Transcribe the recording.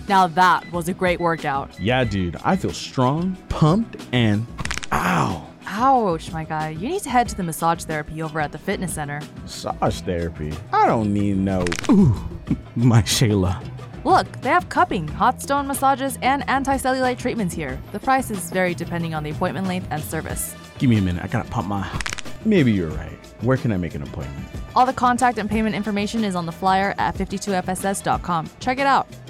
Now that was a great workout. Yeah, dude, I feel strong, pumped, and ow. Ouch, my guy. You need to head to the massage therapy over at the fitness center. Massage therapy? I don't need no. Ooh, my Shayla. Look, they have cupping, hot stone massages, and anti-cellulite treatments here. The price is vary depending on the appointment length and service. Give me a minute, I gotta pump my. Maybe you're right. Where can I make an appointment? All the contact and payment information is on the flyer at 52fss.com. Check it out.